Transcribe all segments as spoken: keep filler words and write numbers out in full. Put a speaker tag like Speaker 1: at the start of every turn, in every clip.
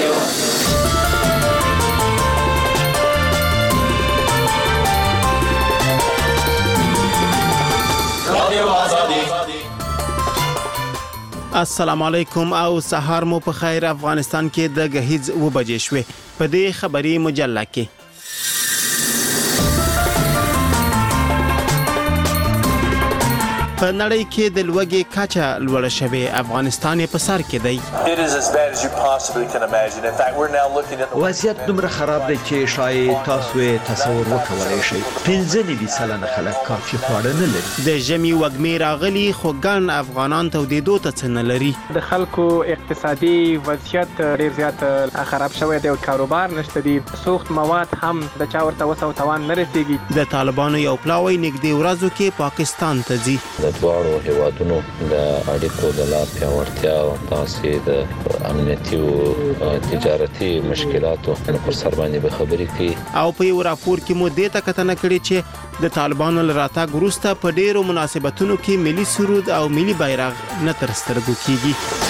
Speaker 1: السلام علیکم او سهار مو په خیر. افغانستان کې د غهیز و بجې شوې. په دې خبري مجله کې په نړۍ کې د لوږې کچه لوړه شوې. افغانستان په سر کې دی.
Speaker 2: وضعیت دومره خراب دی چې شاید تاسو تصور وکولای شئ. پنځه نوي سلنه خلک کافي خواړه نه لري.
Speaker 1: د ژمي وږمې راغلي خو ګڼ افغانان تودېدو ته څه نه لري.
Speaker 3: د خلکو اقتصادي وضعیت ډیر زیات خراب شوی دی او کاروبار نشته دی. سوخت مواد هم د چا ورته وسو توان نه رسیږي.
Speaker 1: د طالبانو یو پلاوی نږدې ورځو کې پاکستان ته ځي.
Speaker 4: د دواړو هیوادونو د اړیکو د لا پیاوړتیا او تاسې د امنیتي او تجارتي مشکلاتو پر سر باندې به خبرې کوي.
Speaker 1: او په یو راپور کې مو دې ته کتنه کړې چې د طالبانو له راتګ وروسته په ډیرو مناسبتونو کې ملي سرود او ملي بیرغ نه تر سترګو کیږي.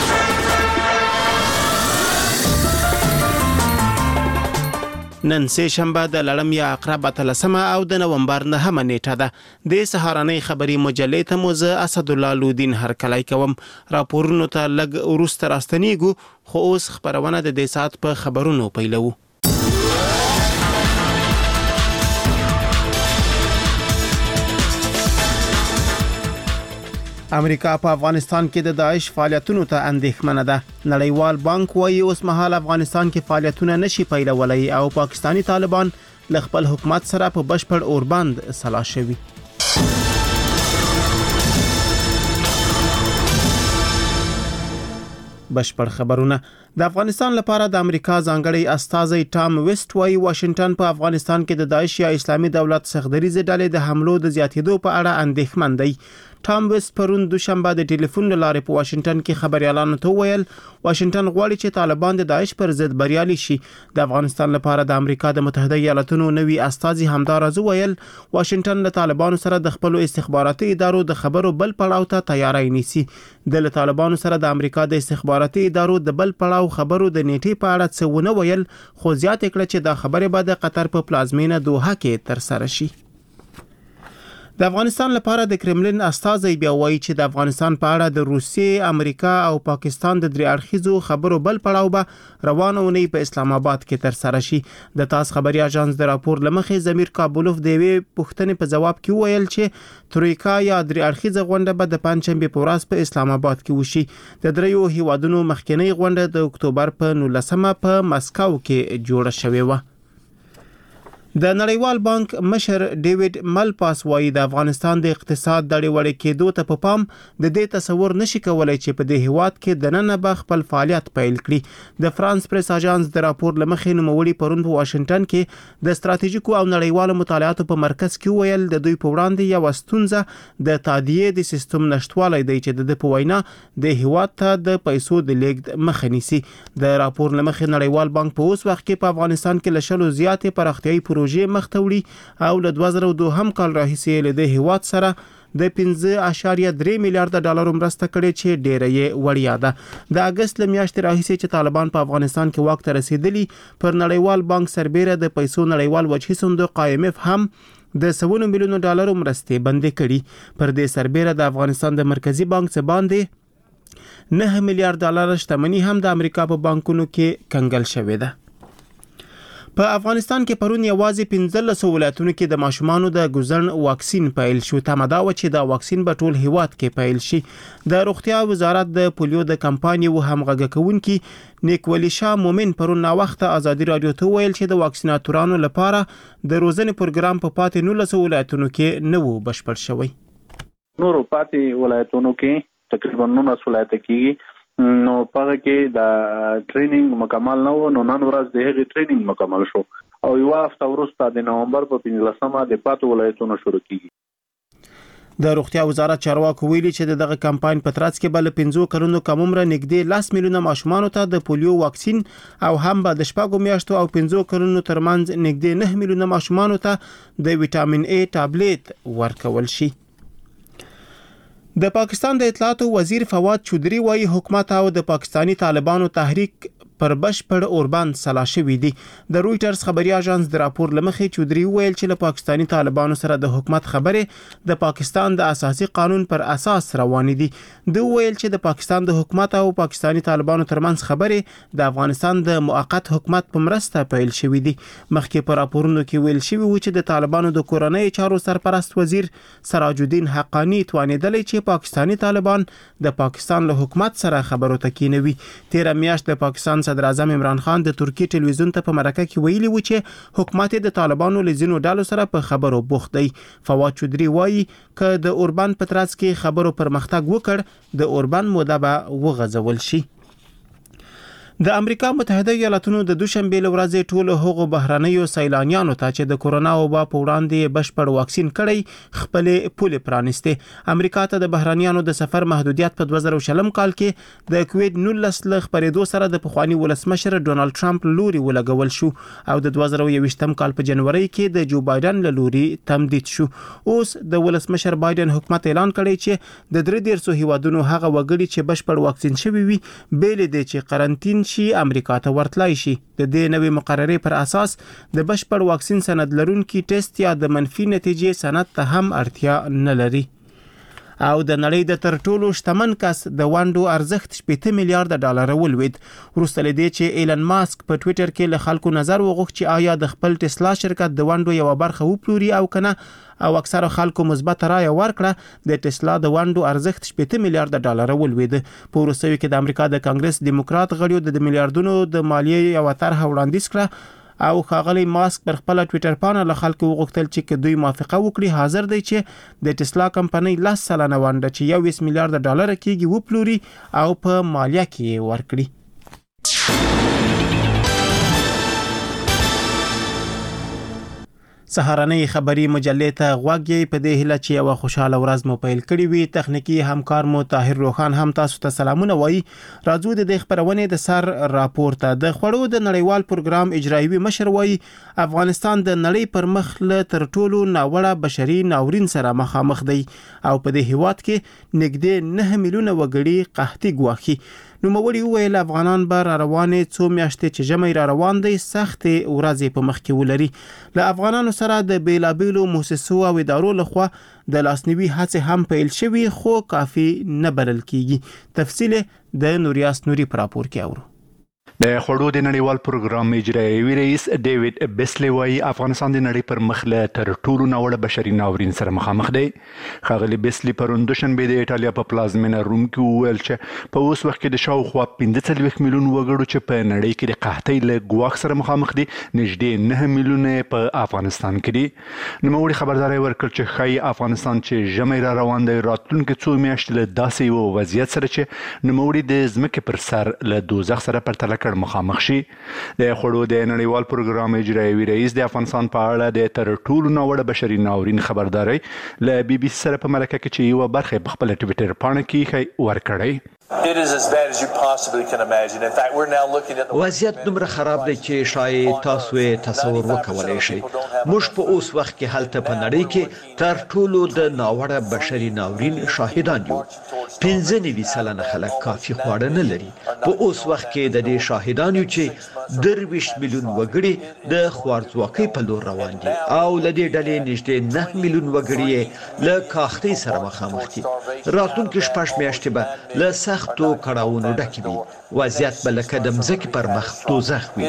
Speaker 1: نن سه شنبه د لړم یا عقرب اتلسمه او د نومبر نهمه نیټه ده. د سهارنۍ خبري مجلې ته مو زه اسد الله لودین هرکلی کوم. راپورونو ته لګ ورسته راستنیږو خو اوس خبرونه د دې سات په خبرونو پیلو. امریکا په افغانستان کې د داعش فعالیتونو ته اندېښمنه ده. نړیوال بانک وايي اوس مهال افغانستان کې فعالیتونه نشي پیلولای او پاکستانی طالبان له خپل حکومت سره په بشپړ اوربند سلا شوي. بشپړ خبرونه. د افغانستان لپاره د امریکا ځانګړی استازی ټام ویسټ وايي واشنگټن په افغانستان کې د داعش یا اسلامي دولت سخدریزه ډلې د حملو د زیاتېدو په اړه اندېښمن دی. ټام ویسټ پرون دوشنبه د ټلیفون لارې په واشنگټن کې خبريالانو ته ویل واشنگټن غواړي چې طالبان د داعش پر ضد بریالي شي. د افغانستان لپاره د امریکا د متحده ایالاتونو نوي استازي همدارز ویل واشنگټن له طالبانو سره د خپل استخباراتي ادارو د خبرو بل پړاو ته تیاری نیسي. د طالبانو سره د امریکا د استخباراتي ادارو د بل پړاو خبرو د نیټې په اړه څه ونه ویل خو زیات کړه چې دا خبره به د قطر په پلازمینه دوحه کې تر سره شي. د افغانستان لپاره د کرملین استازی بیا وایي چې د افغانستان په اړه د روسیې، امریکا او پاکستان د درې اړخیزو خبرو بل پړاو به روانه ونی په اسلام آباد کې تر سره شي. د تاس خبري اژانس د راپور لمخې زمیر کابولوف د وی پښتنې په جواب کې ویل چې ترویکا یا درې اړخیزه غونډه به د پنځشنبه په ورځ په اسلام آباد کې وشي. د دریو هیوادونو مخکنی غونډه د اکتوبر په نولسمه په مسکو کې جوړه شوې و. د نړیوال بانک مشر ډیوډ ملپاس وايي د افغانستان د اقتصاد د وړې کېدو ته په پام د دې تصور نشي کولای چې په دې هیواد کې د نن به خپل فعالیت پیل کړي. د فرانس پریس اژانس د راپور لمخې نوموړي پرون په واشنگټن کې د ستراتیژیکو او نړیوالو مطالعاتو په مرکز کې ویل د دوی په وړاندې یو ستونزه د تادیې د سیستم نشټوالی دی چې د په وینا د هیواد ته د پیسو د لیږد مخه نیسي. د راپور لمخې نړیوال بانک په اوس وخت کې په افغانستان کې لشلو زیاتې پراختیايي پروژې مختوړي او له دوه زره دوه هم کال راهیسې له هیواد سره د پنځه اعشاریه درې میلیارډ ډالر مرسته کړې چې ډیره یې وړیا ده. د اگست لمیاشتې راهیسې چې طالبان په افغانستان کې واک ته رسیدلی پر نړیوال بانک سربېره د پیسو نړیوال وجهي صندوق آی ایم اف هم د سوونو میلیونو ډالر مرستې بندې کړي. پر دې سربېره د افغانستان د مرکزی بانک څخه باندې نه میلیارډ ډالر شتمنۍ هم د امریکا په بانکونو کې کنګل شوې ده. په افغانستان کې پرون یوازې پنځلس ولایتونو کې د ماشومانو د ګوزن واکسین پیل شو. تمه دا و چې دا واکسین به ټول هیواد کې پیل شي. د روغتیا وزارت د پولیو د کمپایني و همغږي کوونکي نیکولی شاه مومن پرون نا وخت ازادي رادیو ته ویل چې د واکسیناتورانو لپاره د روزنې پروګرام په پاتې نولس ولایتونو کې نه و بشپړ شوی.
Speaker 5: نور پاتې ولایتونو کې تقریبا نولس ولایت کې نو پاره کې د ټریننګ مکمل نه و. نو نن ورځ د هغې ټریننګ مکمل شو او یو هفته وروسته د نومبر په پنځلسمه د پاتې ولایتونو شروع کیږي.
Speaker 1: د روغتیا وزارت چارواکو ویلي چې دغه کمپاین په ترڅ کې بل پنځو کلونو کم عمر نږدې لاس میلیونه ماشومان ته د پولیو واکسین او هم به د شپږو میاشتو او پنځو کلونو ترمنځ نږدې نه میلیونه ماشومان ته د وټامین ای ټابلیټ ورکول شي. د پاکستان د اطلاعاتو وزیر فواد چودري وايي حکومت او د پاکستانی طالبانو تحریک پر بشپړ اوربند سلا شوی دی. د رويټرز خبري اژانس د راپور لمخې چودري ویل چې له پاکستاني طالبانو سره د حکومت خبرې د پاکستان د اساسي قانون پر اساس روان دي. د ویل چې د پاکستان د حکومت او پاکستاني طالبانو ترمنځ خبرې د افغانستان د موقت حکومت په مرسته پیل شوې دي. مخکې په راپورونو کې ویل شوی و چې د طالبانو د کورنۍ چارو سرپرست وزیر سراج الدین حقانی توانیدلی چې پاکستاني طالبان د پاکستان له حکومت سره خبرو ته کینوي. تیر میاشت د پاکستان صدر اعظم عمران خان د ترکی ټلویزیون ته په مرکه کې ویلي و چې حکومت د طالبانو له ځینو ډلو سره په خبرو بوخت دی. فواد چودري وایي ک د اوربند په ترڅ کې خبرو پرمختګ وکړ د اوربند موده به وغځول شي. د امریکا متحده ایالاتونو د دوشنبه لورځې ټولو هغو بهرنیو سیلانیانو ته چې د کورونا وبا په وړاندې بشپړ واکسین کړی خپل پوله پرانسته. امریکا ته د بهرنیانو د سفر محدودیت په دوه زره شلم کال کې د کووید نولس لخ پرېدو سره د پخوانی ولسمشر ډونالد ټرمپ لوري ولګول شو او د دوه زره یوویشتم کال په جنوري کې د جو بایدن له لوري تمدید شو. اوس د ولسمشر بایدن حکومت اعلان کړی چې د درې دیرشو هیوادونو هغه وګړي چې بشپړ واکسین شوي وي بیل دي چې قرنټین شي امریکا ته ورتلای شي. د دې نوې مقررې پر اساس د بشپړ واکسین سند لرونکي ټیسټ یا د منفي نتیجې سند ته هم اړتیا نه لري. او د نړۍ د تر ټولو شتمن کس د وانډو ارزښت شپږ میلیارډ ډالر ولوید. وروسته لدې چې ایلن ماسک په ټوئیټر کې له خلکو نظر وغوښت چې آیا د خپل ټسلا شرکت د وانډو یو برخه وپلوري او کنه او اکثره خلکو مثبت رائے ورکړه. د ټسلا د وانډو ارزښت شپږ میلیارډ ډالر ولوید. په وروستیو کې د امریکا د کانګرس دیموکرات غړیو د میلیارډونو د مالیې یو طرح وړاندیز کړه او ښاغلی ماسک پر خپل ټوئیټر باندې له خلکو وغوښتل چې دوی موافقه وکړي حاضر دی چې د ټسلا کمپنۍ لس سلنه وانډه چې یو میلیارډ ډالر کېږي وپلوري او په مالیه کې ورکړي. سهارنۍ خبری مجلې ته غوږی په دې هله چې یو خوشاله ورځ مو پیل کړی وي. تخنیکی همکار مو طاهر روخان هم تاسو ته سلامونه وایي. راځو د دې خبرونې د سر راپور ته. د خوړو د نړیوال پروګرام اجرایوي مشر وایي افغانستان د نړۍ پر مخ له تر ټولو ناوړه بشري ناورین سره مخامخ دی او په دې هیواد کې نږدې نه میلیونه وګړي قحطي ګواښي. نو موري ویل افغانان به روانې څو میاشتې چې جمع را روان دي سخت ورځې په مخ کې ولري. له افغانانو سره د بیلابیلو مؤسسو او ادارو لخوا د لاسنیوي هڅې هم پیل شوي خو کافي نه بلل کیږي. تفصیل د نوریاس نوري پر راپور کې اورو.
Speaker 6: د خوړو د نړیوال پروګرام اجرایوي رئیس ډیوډ بیسلی وايي افغانستان د نړۍ پر مخ له تر ټولو ناوړه بشري ناورین سره مخامخ دی. ښاغلي بیسلی پرون دوشنبه د ایټالیا په پلازمینه روم کې وویل چې په اوس وخت کې د شاوخوا پنځه څلوېښت میلیون وګړو چې په نړۍ کې د قحطۍ له ګواښ سره مخامخ دي نږدې نه میلیونه په افغانستان کې دي. نوموړي خبرداری ورکړ چې ښایي افغانستان چې ژمی را روان دی راتلونکي څو میاشتې له داسې یو وضعیت سره چې نوموړي د ځمکې پر سر له دوزخ سره پرتله مخامخ شي. د خوړو د نړیوال پروګرام اجرایوي رئیس د افغانستان په اړه د تر ټولو ناوړه بشري ناورین خبرداري له بي بي سي سره په مرکه کې چې یو برخه په خپل ټوئیټر باندې کې ورکړی.
Speaker 7: It is as bad as you possibly can imagine. In fact, we're now looking at the
Speaker 2: وضعیت دومره خراب دی چې شاید تاسو یې تصور وکولای شئ. موږ په اوس وخت کې هلته په نړۍ کې تر ټولو د ناوړه بشري ناورین شاهدان یو. پنځه نوي سلنه خلک کافي خواړه نه لري. په اوس وخت کې د دې شاهدان یو چې درویشت میلیون وګړي د خوارځواکۍ په لور روان دي او له دې ډلې نږدې نه میلیون وګړي له کاختۍ سره مخامخ دي. راتلونکي شپږ میاشتې به له سختو کړاوونو ډکې وي. وضعیت به لکه د مځکې پر مخ دوزخ وي.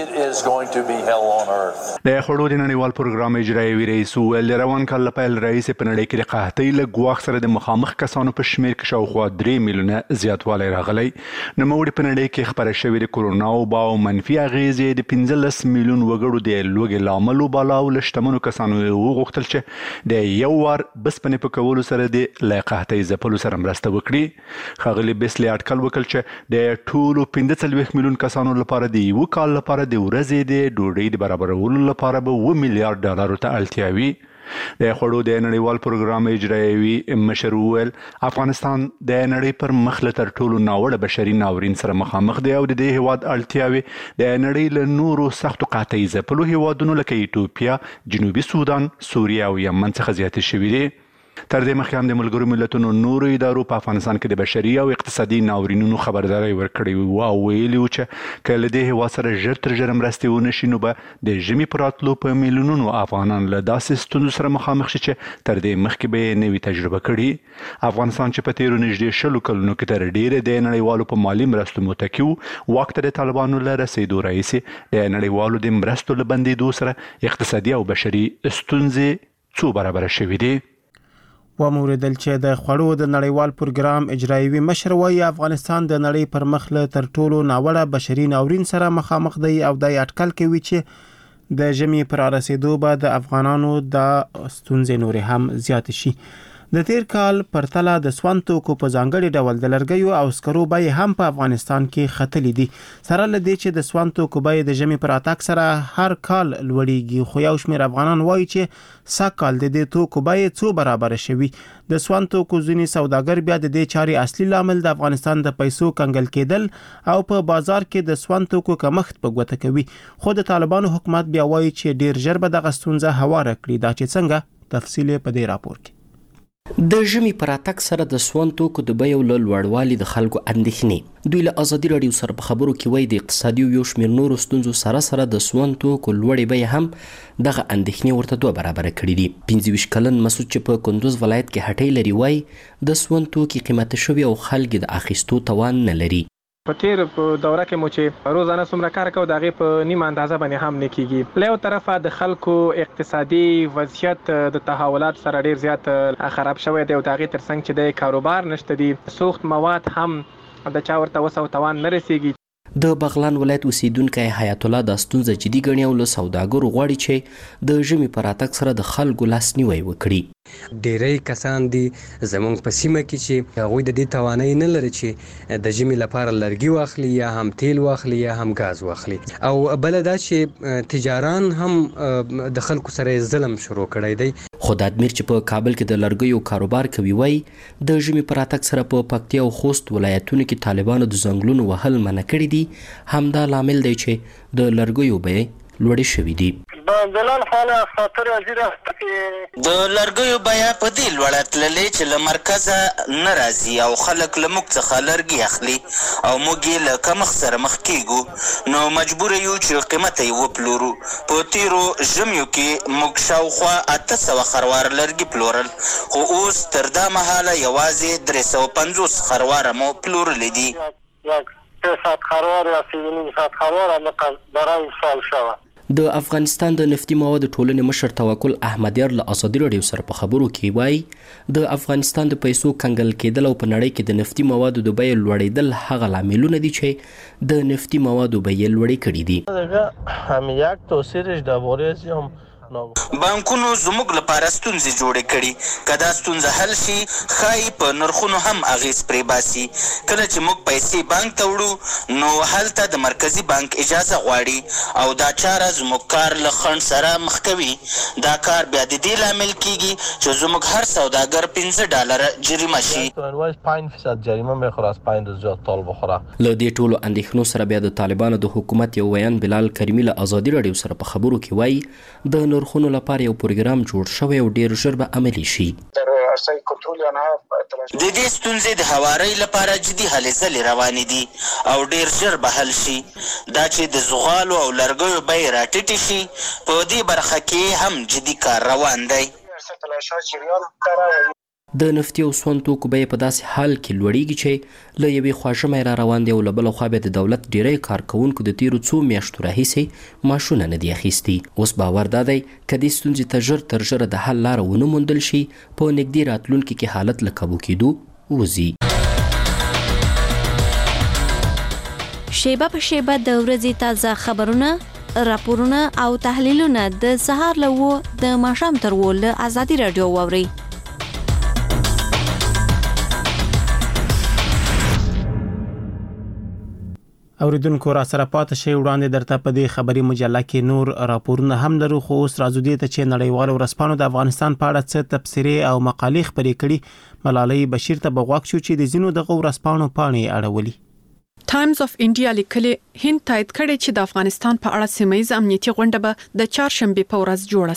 Speaker 6: د خوړو د نړیوال پروګرام اجرایوي رئیس وویل د روان کال له پیل راهیسې په نړۍ کې د قحطۍ له ګواښ سره د مخامخ کسانو په شمېر کې شاوخوا درې میلیونه زیاتوالی راغلی. نوموړي په نړۍ کې خپره شوې د کورونا وبا او منفي اغېزې د پنځلس میلیون وګړو د لوږې له امله وباله او له شتمنو کسانو وغوښتل چې د یو وار بسپنې په کولو سره د له قحطۍ ځپلو سره مرسته وکړي. ښاغلي بیسلی اټکل وکړ چې د ټولو پنځه څلوېښت میلیون کسانو لپاره د یو کال لپاره د ورځې د ډوډۍ د برابرولو لپاره به اوه میلیارډ ډالرو ته اړتیا وي. د خوړو د نړیوال پروګرام اجرایوي مشر وویل افغانستان د نړۍ پر مخ له تر ټولو ناوړه بشري ناورین سره مخامخ دی او د دې هیواد اړتیاوې د نړۍ له نورو سختو قحطۍ ځپلو هیوادونو لکه ایتوپیا، جنوبي سودان، سوریه او یمن څخه زیاتې شوي دي. تر دې مخکې هم د ملګرو ملتونو نورو ادارو په افغانستان کې د بشري او اقتصادي ناورینونو خبرداری ورکړې وه او ویلي وو چې که له دې هېواد سره ژر تر ژره مرستې ونه شي نو به د ژمي په راتلو په میلیونونو افغانان له داسې ستونزو سره مخامخ شي چې تر دې مخکې به یې نوي تجربه کړي. افغانستان چې په تېرو نږدې شلو کلونو کې تر ډېره د نړیوالو په مالي مرستو متکي و، واک ته د طالبانو له رسېدو راهیسې د نړیوالو د مرستو له بندېدو سره اقتصادي او بشري ستونزې څو برابره شوې دي.
Speaker 1: وموردل چې د خوړو د نړیوال پروګرام اجرایوي مشر وایي افغانستان د نړۍ پر مخ له تر ټولو ناوړه بشري ناورین سره مخامخ دی او د اټکل کوي چې د ژمي پر رسیدو به د افغانانو د ستونزې نورې هم زیات شي. د تیر کال پرتله د سون توکو په ځانګړي ډول د لرګیو او سکرو بیې هم په افغانستان کې ختلې دي. سره له دې چې د سون توکو بیې د ژمي پر اتاک سره هر کال لوړیږي، خو یو شمېر افغانان وایي چې سږ کال د دې توکو بیې څو برابره شوي. د سون توکو ځینې سوداګر بیا د دې چارې اصلي لامل د افغانستان د پیسو کنګل کېدل او په بازار کې د سون توکو کمښت په ګوته کوي. خو د طالبانو حکومت بیا وایي چې ډیر ژر به دغه ستونزه هواره کړي. دا چې څنګه تفصیل په دې راپور کې.
Speaker 8: د ژمي پر اتاک سره د سون توکو د بیو له لوړوالي د خلکو اندېښنې دوی له ازادي راډیو سره په خبرو کې وایي د اقتصادي یو شمېر نورو ستونزو سره سره د سون توکو لوړې بیې هم دغه اندېښنې ورته دوه برابره کړي دي. پنځه ویشت کلن مسعود چې په کندوز ولایت کې هټۍ لري وایي د سون توکي قیمته شوي او خلک د اخیستو توان نه لري.
Speaker 3: په تیر په دوره کې مو چې روزانه څومره کار کوو د هغې په نیمه اندازه باندې هم نه کېږي. له یو طرفه د خلکو اقتصادي وضعیت د تحولات سره ډیر زیات خراب شوی دی او د هغې تر څنګ چې د کاروبار نشته دي، سوخت مواد هم د چا ورته وس او توان نه رسیږي.
Speaker 8: د بغلان ولایت اوسیدونکی حیات الله د ستونزه جدي ګڼي او له سوداګرو غواړي چې د ژمي پر راتګ سره د خلکو لاسنیوی وکړي.
Speaker 9: ډیری کسان دي زمونږ په سیمه کې چې هغوی د دې توانایي نه لري چې د ژمي لپاره لرګي واخلي یا هم تیل واخلي یا هم غاز واخلي. او بله دا چې تجاران هم د خلکو سره ظلم شروع کړی دی.
Speaker 8: خو د ادمیر چې په کابل کې د لرګیو کاروبار کوي وایي د ژمي پر راتګ سره په پکتیا او خوست ولایتونو کې طالبانو د ځنګلونو وهل منع کړي دي. همدا لامل دی چې د لرګیو بیې لوړې شوي دي.
Speaker 10: د لرګیو بیه په دې لوړه تللې چې له مرکزه نه راځي او خلک له موږ څخه لرګي اخلي او موږ یې له کمښت سره مخ کیږو، نو مجبور یو چې قیمت یې وپلورو. په تیرو ژمیو کې موږ شاوخوا اته سوه خروار لرګي پلورل، خو اوس تر دا مهاله یوازې درې سوه پنځوس خرواره مو پلورلي دي.
Speaker 8: د افغانستان د نفتي موادو ټولنې مشر توکل احمدیار له ازادي راډیو سره په خبرو کې وایي د افغانستان د پیسو کنګل کېدل او په نړۍ کې د نفتي موادو د بیې لوړېدل هغه لاملونه دي چې د نفتي موادو بیې لوړې کړي دي.
Speaker 10: هم یک توصیرش درباره هم بانکونو زموږ لپاره ستونزې جوړې کړي. که دا ستونزه حل شي ښایي په نرخونو هم اغېز پرې باسي. کله چې موږ پیسې بانک ته وړو نو هلته د مرکزي بانک اجازه غواړي او دا چاره زموږ کار له خنډ سره مخ کوي. دا کار بیا د دې لامل کیږي چې زموږ هر سوداګر پنځه ډالره جریمه شي.
Speaker 11: پنج فیصد جریمه میخوره از پنج روز زیاد تال بخوره.
Speaker 8: له دې ټولو اندېښنو سره بیا د طالبانو د حکومت یو ویان بلال کریمي له ازادي راډیو سره په خبرو کې وایي د نرخونو لپاره یو پروګرام جوړ شوی او ډیر ژر به عملي شي.
Speaker 10: د دې ستونزې د هوارۍ لپاره جدي هلې ځلې روانې دي او ډیر ژر به حل شي. دا چې د زغالو او لرګیو بیې راټیټې شي په دې برخه کې هم جدي کار روان دی.
Speaker 8: د نفتي او سون توکو بیې په داسې حال کې لوړیږي چې له یوې خوا ژمی را روان دی او له بله خوا بیا د دولت ډیری کارکوونکو د تیرو څو میاشتو راهیسې معاشونه نه دي اخیستي. اوس باور دا دی که دې ستونزې ته ژر تر ژره د حل لاره ونه موندل شي په نږدې راتلونکي کې حالت له کابو کېدو وځي.
Speaker 12: شیبه په شیبه د ورځې تازه خبرونه، راپورونه او تحلیلونه د سهار له اوو د ماښام تر اوو له ازادي راډیو واورئ.
Speaker 1: اوریدونکو را سره پاتې شئ. وړاندې درته په دې خبري مجله کې نور راپورونه هم لرو، خو اوس راځو دې ته چې نړیوالو ورځپاڼو د افغانستان په اړه څه تبصرې او مقالې خپرې کړي. ملالۍ بشیر ته به غوږ شو چې د ځینو دغه ورځپاڼو پاڼې اړولي.
Speaker 13: ټایمز اف انډیا لیکلي هند تایید کړي چې د افغانستان په اړه سیمه ییز امنیتي غونډه به د چهارشنبه په ورځ جوړه شي.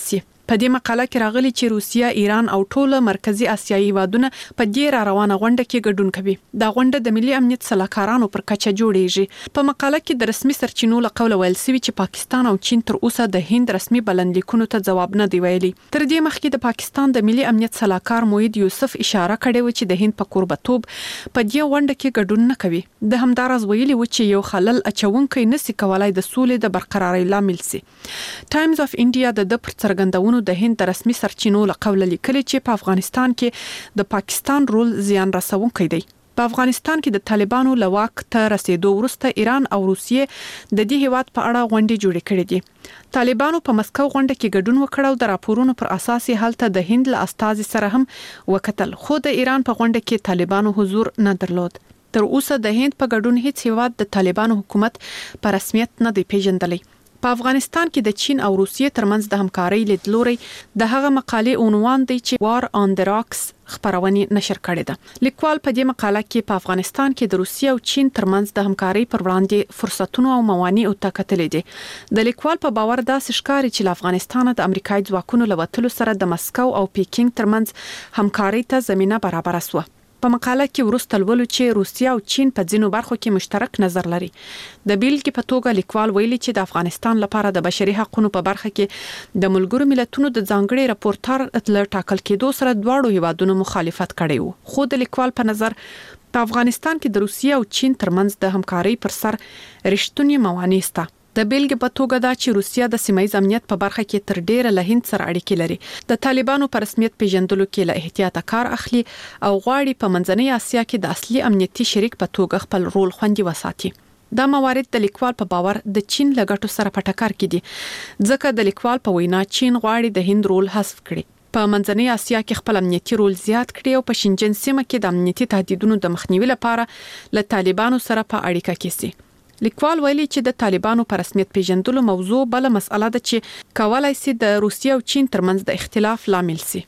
Speaker 13: په دې مقاله کې راغلي چې روسیا، ایران او ټول مرکزی آسیایي هیوادونه په دې را روانه غونډه کې ګډون کوي. دا غونډه د ملي امنیت سلاکارانو پر کچه جوړیږي. په مقاله کې د رسمي سرچینو له قوله ویل شوی چې پاکستان او چین تر اوسه د هند رسمي بلندلیکونو ته جواب نه دی ویلي. تر دې مخکې د پاکستان د ملي امنیت سلاکار موحد یوسف اشاره کړې و چې د هند په کوربتوب په دې غونډه کې ګډون نه کوي. د همدارز ویلي و چې یو خلل اچونکي نسی کولای د سولې د برقرارۍ لامل سي. ټایمز اف انډیا د د پر څرګندونو د هند رسمي سرچینو له قوله لیکلي چې په افغانستان کې د پاکستان رول زیان رسونکی دی. په افغانستان کې د طالبانو له واک ته رسیدو وروسته ایران او روسیې د دې هیواد په اړه غونډې جوړې کړې دي. طالبانو په مسکو غونډه کې ګډون وکړ او د راپورونو پر اساس هلته د هند له استازي سره هم وکتل، خو د ایران په غونډه کې طالبانو حضور نه درلود. تر اوسه د هند په ګډون هیڅ هیواد د طالبانو حکومت په رسمیت نه دی پیژندلی. په افغانستان کې د چین او روسیې ترمنځ د همکارۍ لیدلوري د هغه مقالې عنوان دی چې وار آن د راکس خبرونه نشر کړې ده. لیکوال په دې مقاله کې په افغانستان کې د روسیې او چین ترمنځ د همکارۍ پر وړاندې فرصتونو او موانعو ته کتلې دي. د لیکوال په باور داسې ښکاري چې له افغانستان د امریکایي ځواکونو له وتلو سره د مسکو او پیکینګ ترمنځ همکارۍ ته زمينه برابر شوه. په مقاله کې ورسته لولو چې روسیا او چین په ځینو برخو کې مشترک نظر لري. د بیلګې په توګه لیکوال ویلي چې د افغانستان لپاره د بشري حقوقو په برخه کې د ملګرو ملتونو د ځانګړي راپورټر اتل ټاکل کېدو سره دواړو هیوادونو مخالفت کړی وو. خو د لیکوال په نظر په افغانستان کې د روسیا او چین ترمنځ د همکارۍ پر سر رښتونی موانع شته. د بیلګې په توګه دا چې روسیا د سیمایي امنیت په برخه کې تر ډیره له هند سره اړیکې لري. د طالبانو په رسمیت پیژندلو کې له احتیاط کار اخلي او غواړي په منځنۍ اسیا کې د اصلي امنیتي شریک په توګه خپل رول خوندي وساتي. دا موارد د لیکوال په باور د چین له ګټو سره په ټکر کې دي، ځکه د لیکوال په وینا چین غواړي د هند رول حذف کړي، په منځنۍ اسیا کې خپل امنیتي رول زیات کړي او په شینجن سیمه کې د امنیتي تهدیدونو د مخنیوي لپاره له طالبانو سره په اړیکه کې سي. لیکوال ویلي چې د طالبانو په رسمیت پیژندلو موضوع بل مسأله ده چې کولای شي د روسیې او چین ترمنځ د اختلاف لامل شي.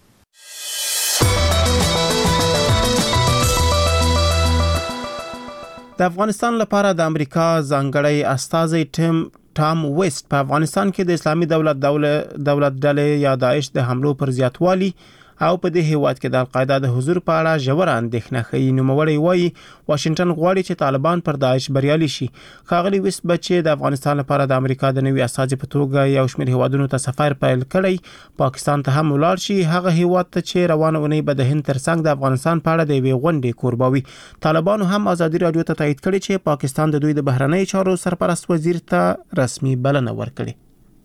Speaker 1: د افغانستان لپاره د امریکا ځانګړی استازی ټیم ټام ویسټ په افغانستان کې د اسلامي دولت دولت ډلې یا داعش د حملو پر زیاتوالي او په دې هیواد کې د القاعده د حضور په اړه ژور اندېښنه ښیي. نوموړی وایي واشنگټن غواړي چې طالبان پر داعش بریالي شي. ښاغلي ویسټ بچي د افغانستان لپاره د امریکا د نوي استازي په توګه یو شمېر هیوادونو ته سفر پیل کړی، پاکستان ته هم ولاړ شي، هغه هیواد ته چې روانه ونی به د هند ترڅنګ د افغانستان په اړه د یوې غونډې کوربوي. طالبانو هم ازادي رادیو ته تایید کړی چې پاکستان د دوی د بهرنی چارو سرپرست وزیر ته رسمي بلنه ورکړي.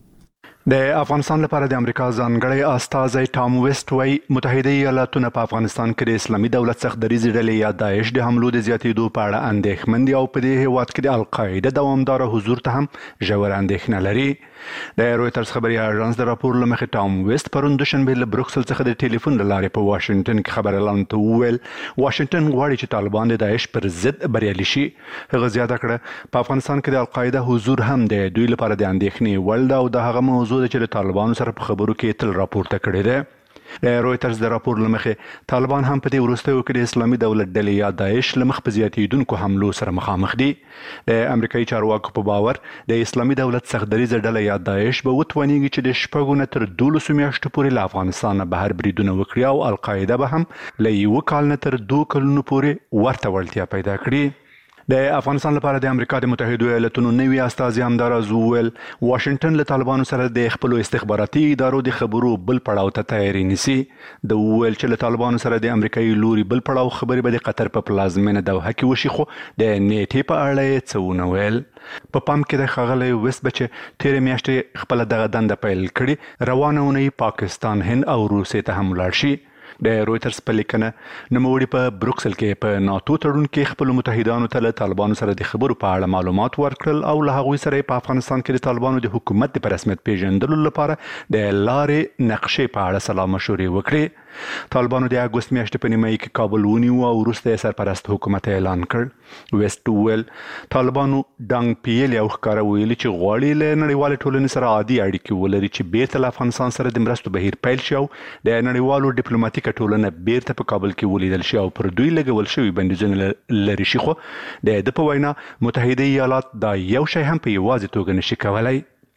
Speaker 6: د افغانستان لپاره د امریکا ځانګړی استازی ټام ویسټ وايي متحده ایالاتونه په افغانستان کې د اسلامي دولت څخه دریځ ډلې یا داعش د حملو د زیاتېدو په اړه اندېښمن دي او په دې هیواد کې د القاعده دوامدار حضور ته هم ژور اندېښنه لري. د رويټرز خبري اژانس د راپور لمخې ټام ویسټ پرون دوشنبه له بروکسل څخه د ټلیفون له لارې په واشنگټن کې خبر اعلان ته وویل واشنگټن غواړي چې طالبان د داعش پر ضد بریالي شي. هغه زیاته کړه په افغانستان کې د القاعده حضور هم د دوی لپاره د اندېښنې وړ ده او د هغه موضوع چې د طالبانو سره په خبرو کې تل راپورته کړی دی. د رويټرز د راپور لمخې طالبان هم په دې وروستیو کې د اسلامي دولت ډلې یا داعش لمخ په زیاتېدونکو حملو سره مخامخ دي. د امریکایي چارواکو په باور د اسلامي دولت څخه دریځه ډله یا داعش به وتوانیږي چې د شپږو نه تر دولسو میاشتو پورې له افغانستان نه بهر بریدونه وکړي او القاعده به هم له یوه کال نه تر دوه کلونو پورې ورته وړتیا پیدا کړي. د افغانستان لپاره د امریکا د متحده ایالاتونو نوي استازي همداراز وویل واشنگټن له طالبانو سره د خپل استخباراتي ادارو د خبرو بل پړاو ته تیاری نیسي. د وویل چې له طالبانو سره د امریکایي لوري بل پړاو خبرې به د قطر په پلازمینه دوحه کې وشي، خو د نیټې په اړه یې څه ونه ویل. په پام کې د ښاغلی ویسټ بچ تیرې میاشتې خپل دغه دنده پیل کړي، روانه اونۍ پاکستان، هند او روسیې ته هم ولاړ شي. د رويټرز په لیکنه نوموړي په بروکسل کې په ناتو تړون کې خپل متحدانو ته له طالبانو سره د خبرو په اړه معلومات ورکړل او له هغوی سره په افغانستان کې د طالبانو د حکومت د رسمیت پیژندلو لپاره د لارې نقشې په اړه سلا مشورې وکړي. طالبانو د اګوست میاشتې په نیمایي کې کابل ونیو او وروسته یې سرپرست حکومت اعلان کړ. ویسټ وویل طالبانو ډنګ پیل او ښکاره ویلي چې غواړي له نړیوالې ټولنې سره عادي اړیکې ولري چې بیرته له افغانستان سره د مرستو بهیر پیل شي او د نړیوالو ډیپلوماټیکه ټولنه بیرته په کابل کې ولیدل شي او پر دوی لګول شوي بندیزونه لرې شي. خو د ده په وینا متحده ایالات دا یو شی هم په یوازې توګه نشي کولی.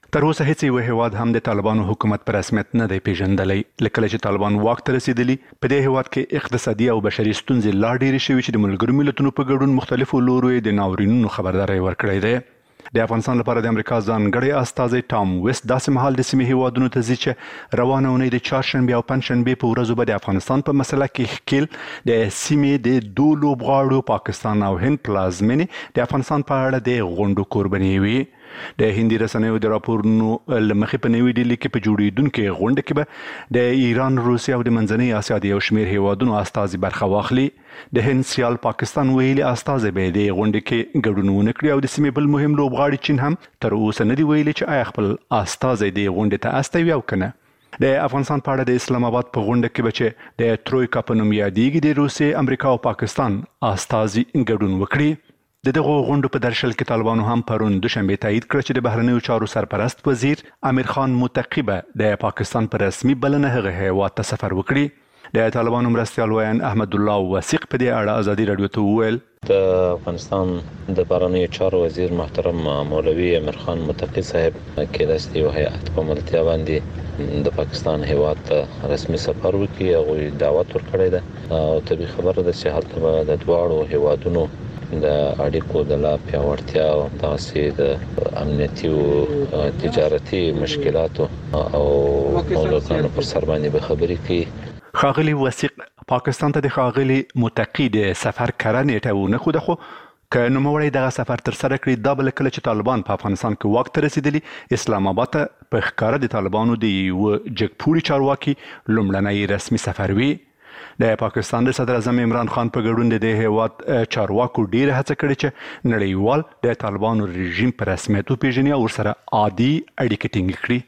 Speaker 6: تر اوسه هیڅ یو هیواد هم د طالبانو حکومت پر رسمیت نه دی پیژندلی. لکه چې طالبان واک ته رسیدلی په دې هیواد کې اقتصادي او بشري ستونزې لا ډېرې شوي چې د ملګرو ملتونو په ګډون مختلفو لورو د ناورینونو خبرداری ورکړی دی. د افغانستان لپاره د امریکا ځانګړی استازی ټام ویست داسې مهال د سیمې هیوادونو ته ځي چې روانه اونۍ د چهارشنبې او پنجشنبې په ورځو به د افغانستان په مسله کې ښکیل د سیمې د دوو لوبغاړو پاکستان او هند پلازمینې د افغانستان په اړه د غونډو کوربنې وي. د هندي رسنیو د راپورونو لمخې په نوې ډیلي کې په جوړېدونکې غونډه کې به د ایران، روسیې او د منځنۍ اسیا د یو شمېر هیوادونو استازي برخه واخلي. د هند سیال پاکستان ویلي استازي به د غونډې کې ګډون ونه کړي او د سیمې بل مهم لوبغاړي چین هم تر اوسه نه دی ویلي چې آیا خپل استازي د غونډې ته استوي او کنه. د افغانستان په اړه د اسلام آباد په غونډه کې به چې د ترویکا په نوم یادېږي د روسیې، امریکا او پاکستان استازي ګډون وکړي. د دغه غونډو په درشل کې طالبانو هم پرون دوشنبه تایید کړ چې د بهرنیو چارو سرپرست وزیر امیر خان متقی به د پاکستان پر رسمي بلنه هغه هیواد ته سفر وکړي. د طالبانو مرستیال ویان احمد الله وثیق په دې اړه ازادي رادیو ته وویل
Speaker 4: د افغانستان د بهرنیو چارو وزیر محترم مولوي امیر خان متقی صاحب کې د یو هیئت په ملتیا باندې د پاکستان هیواد ته رسمي سفر وکړي او دعوت ورکړی ده او طبي خبره ده چې هلته به د دواړو هیوادونو د اړیکو د لا پیاوړتیا او تاسې د امنیتي او تجارتي مشکلاتو او موضوعاتو پر سر باندې به خبرې کوي.
Speaker 6: ښاغلي وثیق پاکستان ته د ښاغلي متقی د سفر کره نیټه ونه ښوده، خو که نوموړی دغه سفر ترسره کړي دا به کله چې طالبان په افغانستان کې واک ته رسیدلي اسلام آباد ته په ښکاره د طالبانو د یوه جګپوړي چارواکي لومړنی رسمي سفر وي. د پاکستان د صدر اعظم عمران خان په ګډون د دې هیواد چارواکو ډیره هڅه کړې چې نړیوال د طالبانو رژیم په رسمیت وپیژني او ورسره عادي اړیکې ټینګ کړي.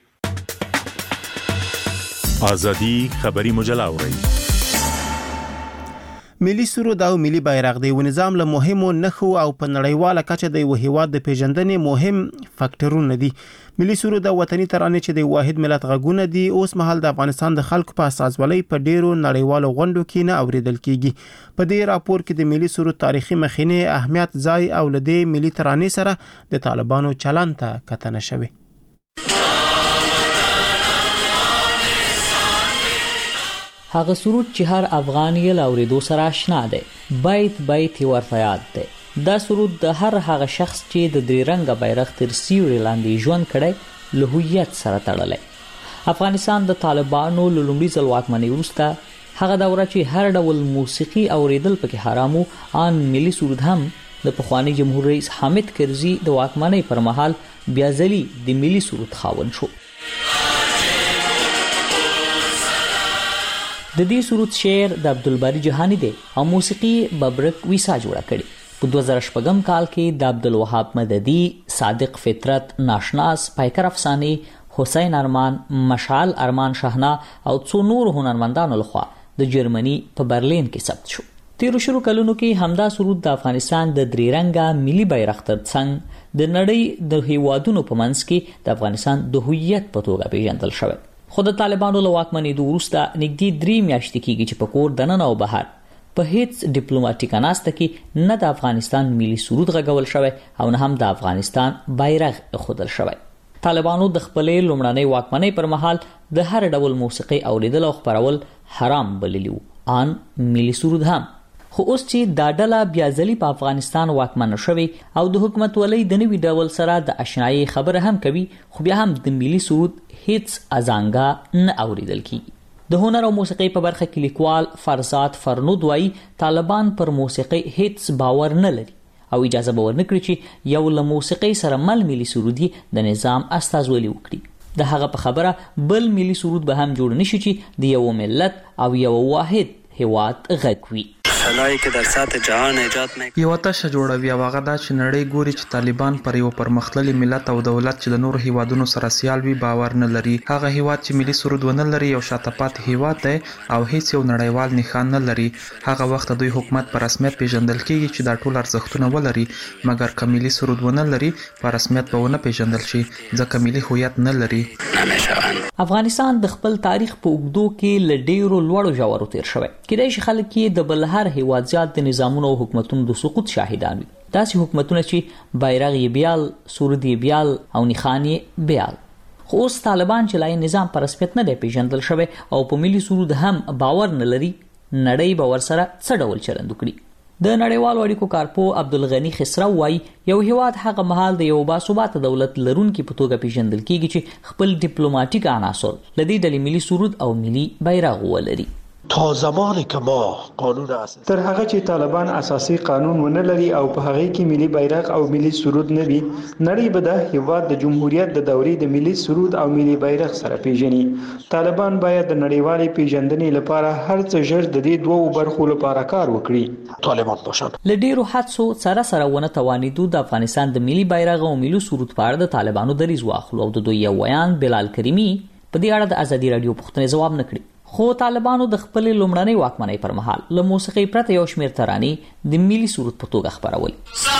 Speaker 14: ازادي خبري مجله اوري.
Speaker 1: ملي سرود او ملي بیرغ د یو نظام له مهمو نښو او په نړیواله کچه د یو هیواد د پیژندنې مهم فاکټورونه دي. ملي سرود او وطني ترانې چې د واحد ملت غږونه دي اوس مهال د افغانستان د خلکو په اساسولۍ په ډیرو نړیوالو غونډو کې نه اوریدل کیږي. په دې راپور کې د ملي سرود تاریخي مخینه، اهمیت، ځای او لدې ملي ترانې سره د طالبانو چلن ته کتنه شوی.
Speaker 15: هغه سرود چې هر افغان یې لاوریدو سره آشنا دی، بیت بیت ورته یاد دی. دا سرود د هر هغه شخص چې د درې رنګه بیرغ تر سیوري لاندې ژوند کړی له هویت سره تړلی. افغانستان د طالبانو له لومړي ځل واکمنۍ وروسته هغه دوره چې هر ډول موسیقي اوریدل پکې حرامو، آن ملي سرود هم د پخوانی جمهور رئیس حامد کرزي د واکمنۍ پر مهال بیا ځلي د ملي سرود خاوند شو. د دې سرود شعر د عبدالباری جهانی دی او موسیقي ببرک ویسا جوړه کړي. په دوه زره شپږم کال کې د عبدالوهاب مددي، صادق فطرت، ناشناس، پایکر افساني، حسین ارمان، مشعل ارمان شهنا او څو نور هنرمندانو لخوا د جرمني په برلین کې ثبت شو. تیرو شروع کلونو کې همدا سرود د افغانستان د درې رنګه ملي بیرغ ترڅنګ د نړۍ د هیوادونو په منځ کې د افغانستان د هویت په توګه پیژندل شوی. خو د طالبانو له واکمنېدو وروسته نږدې درې میاشتې کېږي چې په کور دننه او بهر په هیڅ ډیپلوماټیک اناسته کې نه د افغانستان ملي سرود غږول شوی او نه هم د افغانستان بیرغ ایښودل شوی. طالبانو د خپلې لومړنۍ واکمنۍ پر مهال د هر ډول موسیقي اوریدل او خپرول حرام بللی وو، آن ملي سرود هم. خو اوس چې دا ډله بیا ځلي په افغانستان واکمنه شوې او د حکومت ولۍ د نوي ډول سره د اشنایي خبره هم کوي، خو بیا هم د ملي سرود هیڅ ازانګه نه اوریدل کیږي. د هنر او موسیقي په برخه کې لیکوال فرزاد فرنود وایي طالبان پر موسیقي هیڅ باور نه لري او اجازه به ورنه کړي چې یو له موسیقي سره مل ملي سرودي د نظام استازولي وکړي. د هغه په خبره بل ملي سرود به هم جوړ نشي چې د یو ملت او یو واحد هیواد غږ وي.
Speaker 16: فلای که در سطح جهان ایجاد نکړي.
Speaker 17: یو تشه جوړوي او هغه دا چې نړۍ ګوري چې طالبان پر یو پرمختللي ملت او دولت چې د نور هیوادونو سره سیال وي باور نه لري. هغه هیواد چې ملي سرود ونه لري یو شاته پاتې هیواد دی او هیڅ یو نړیوال نښان نه لري. هغه وخت دوی حکومت په رسمیت پیژندل کیږي چې دا ټول ارزښتونه ولري، مګر که ملي سرود ونه لري په رسمیت به ونه پیژندل شي ځکه ملي هویت نه لري.
Speaker 15: افغانستان د خپل تاریخ په اوږدو کې له ډیرو لوړو ژورو تیر شوی. کېدای شي خلک یې د بل هر هیواد زیات د نظامونو او حکومتونو د سقوط شاهدان وي. داسې حکومتونه چې بیرغ یې بیال، سرود یې بیال او نښان یې بیال. خو اوس طالبان چې لای نظام پر رسمیت نه دی پیژندل شوی او په ملي سرود هم باور نه لري، نړۍ به ورسره څه ډول چلند وکړي. د نړیوالو اړیکو کارپو عبدالغنی خسرو وايي یو هیواد هغه مهال د یو باثباته دولت لرونکي په توګه پیژندل کیږي چې خپل ډیپلوماټیک عناصر لدې ډلې ملي سرود او ملي بیرغ ولري.
Speaker 18: تا زمانی که ما قانون اساسی
Speaker 19: تر هغه چې طالبان اساسي قانون ونه لري او په هغه کې ملي بیرغ او ملي سرود نه وي، نړۍ به د هیواد د جمهوریت د دورې د ملي سرود او ملي بیرغ سره پیژني. طالبان باید د نړیوالې پیژندنې لپاره هر څه ژر د دې دوو برخو لپاره کار وکړي.
Speaker 18: طالبان باشن
Speaker 15: ل ډیرو حادثو سره سره ونه توانیدو د افغانستان د ملي بیرغ او ملي سرود په اړه د طالبانو دریځ واخلو او د دوی یو ویان بلال کریمی په دې اړه د ازادي رادیو پوښتنې ځواب نه کړی. خو طالبانو د خپل لومړنۍ واکمنۍ پر مهال له موسیقي پرته یو شمېر ترانې د ملي سرود په توګه خپرول.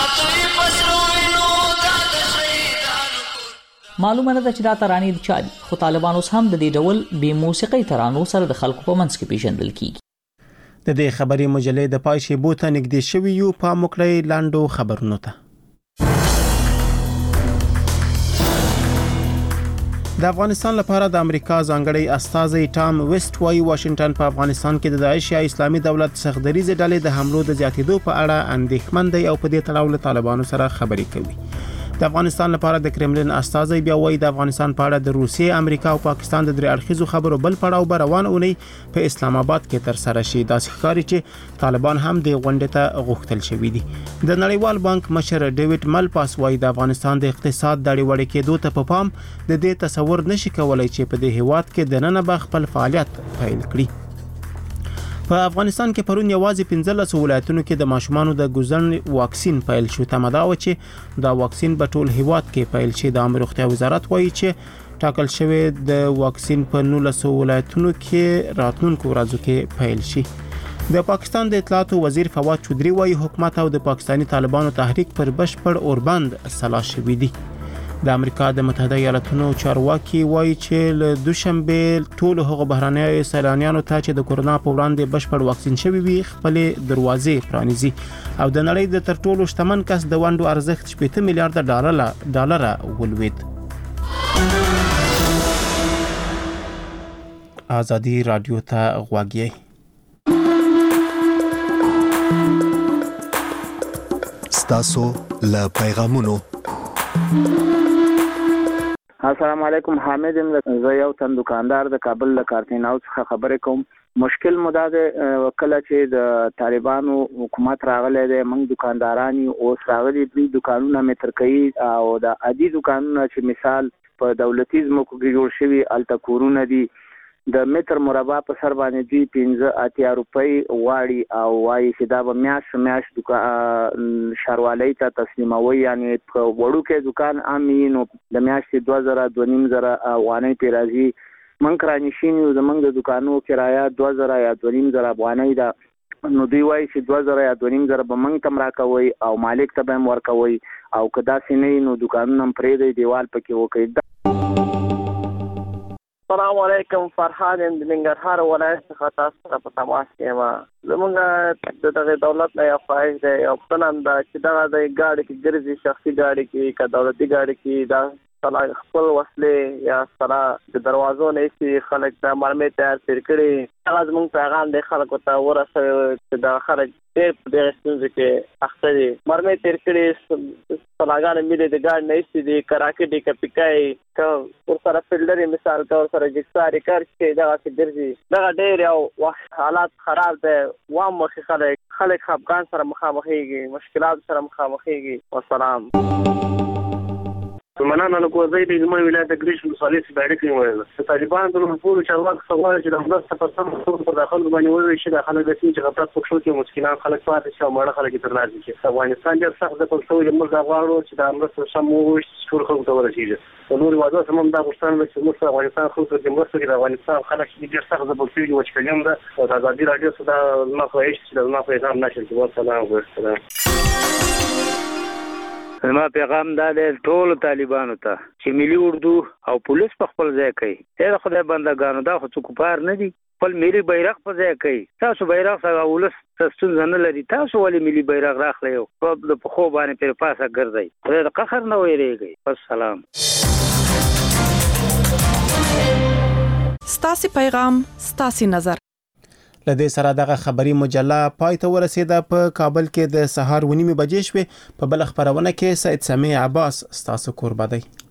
Speaker 15: معلومه نه ده چې دا ترانې د چا دي، خو طالبان اوس هم د دې ډول بې موسیقي ترانو سره د خلکو په منځ کې پیژندل کیږي.
Speaker 1: د دې خبري مجلې د پای شیبو ته نږدې شوي یو په مکړی لاندو خبرونو ته. د افغانستان لپاره د امریکا ځانګړی استازی ټام ویسټ وايي واشنگټن په افغانستان کې د داعش یا اسلامي دولت سختدریزه ډلې د حملو د زیاتېدو په اړه اندېښمن دی او په دې تړاو له طالبانو سره خبرې کوي. د افغانستان لپاره د کرملین استازی بیا وايي د افغانستان په اړه د روسیې، امریکا او پاکستان د درې اړخیزو خبرو بل پړاو به روان اونۍ په اسلام آباد کې تر سره شي. داسې ښکاري چې طالبان هم د غونډې ته غوښتل شوي دي. د نړیوال بانک مشر ډیوډ ملپاس وايي د افغانستان د اقتصاد د اړیوړې کېدو ته په پام د دې تصور نشي کولای چې په دې هیواد کې د نن به خپل فعالیت پیل کړي. په افغانستان کې پرون یوازې پنځلس ولایتونو کې د ماشومانو د ګوزن واکسین پیل شو. تمه دا و چې دا واکسین په ټول هیواد کې پیل شي. د عامه روغتیا وزارت وایي چې ټاکل شوی د واکسین په نولس ولایتونو کې راتلونکو ورځو کې پیل شي. د پاکستان د اطلاعاتو وزیر فواد چودري وایي حکومت او د پاکستانی طالبانو تحریک پر بشپړ اوربند سلا شوی دی. د امریکا د متحده ایالاتونو چارواکي وایي چې له دوشنبه ټول هغه بهراني سیلانیانو ته چې د کورونا په وړاندې بشپړ واکسین شوي وي خپل دروازې پرانیزي او د نړۍ د تر ټولو شتمن کس د ونډو ارزښت شپږ میلیارډ ډالر ډالر ولوید. ازادي رادیو ته غوږی.
Speaker 20: ستاسو له پیغامونو.
Speaker 21: السلام علیکم، حامد یم. زه یو تن دکاندار د کابل له کارتیناو څخه خبرې کوم. مشکل مو دا دی کله چې د طالبانو حکومت راغلی دی، موږ دکانداران اوس راغلي دي دکانونه متر کوي او د عادي دکانونه چې مثال په دولتي ځمکو کې جوړ شوي هلته کورونه دي د متر مربع په سر باندې دوی پنځه اتیا روپۍ غواړي او وایي چې دا به میاشت میاشت ښاروالۍ ته تسلیموي، یعنې په وړوکی دکان عام وي نو د میاشتې دوه زره دوه نیم زره افغانۍ پرې راځي. موږ کرانشین یو، زموږ د دکانو کرایه دوه زره یا دوه نیم زره افغانۍ ده، نو دوی وایي چې دوه زره یا دوه نیم زره به موږ ته هم راکوئ او مالک ته به هم ورکوئ او که داسې نه وي نو دکانونه هم پرېږدئ، دیوال پکې وکړئ.
Speaker 22: السلام علیکم، فرحان یم د ننګرهار ولایت څخه تاسو سره په تماس کې یم. زموږ د دغه دولت نه یو خواهش دی، یو پوښتنه هم ده چې دغه د ګاډي کې ګرځي، شخصي ګاډي کې که دولتي ګاډي کې دا خپل وسلې یا سره د دروازو نه ایستي خلک د مرمۍ تیار تېر کړي. هغه زموږ پیغام دی خلکو ته ورسوي چې دغه خلک ډېر په دغې ستونزې کې اخته دي. مرمۍ تېر کړي، سلاګانې ملي د ګاډي نه ایستي دي، که راکټ یې که پیکه که ورسره فلډر یې مثال که ورسره جګسار یې کار چې دغسې ګرځي. دغه ډېر یو حالات خراب دی. وام مخې خلک خلک خفګان سره مخامخېږي، مشکلات سره مخامخېږي. والسلام.
Speaker 23: مننه له کوزۍ د زما ولایت د ګریش ولسوالۍ څخه اړیکې نیولې. چې طالبان د ټولو چارواکو څخه غواړي چې د مرسته په سم ډول په داخل باندې وویشي، د خلک د سیمې چې غفلت پکښو کې مسکینان خلک پاتې شي او ماړه خلک یې ترلاسه کړي. افغانستان ډېر سخت ځپل شوی دی. موږ دا غواړو چې دا مرسته سم وویشي چې ټولو خلکو ته ورسېږي. د نورو هېوادونو څخه هم دا غوښتنه ده چې موږ افغانستان خلکو ته مرسته وکړي. د افغانستان خلک ډېر سخت ځپل شوي دي، وچکالي هم ده او د ازادي راډیو څخه دا زما خواهش چې د زما پیغام نشر کړي. والسلام علیکم.
Speaker 24: زما پیغام دا دی ټولو طالبانو ته چې ملي اردو او پولیس په خپل ځای کوي. ای د خدای بندګانو دا خو څوک کفار نه دي، خپل ملي بیرغ په ځای کوي. تاسو بیرغ سره ولس ته ستونزه نه لري، تاسو ولې ملي بیرغ راخلئ او د پښو باندې پرې پاسه ګرځئ؟ خدای د قهر نه ویریږئ. والسلام.
Speaker 13: ستاسو پیغام ستاسو نظر.
Speaker 1: لدې سره دغه خبري مجله پای ته ورسیده. په کابل کې د سهار ونیمه بجې شوې. په بل خبرونه کې سید سمیع عباس ستاسو قربا دی.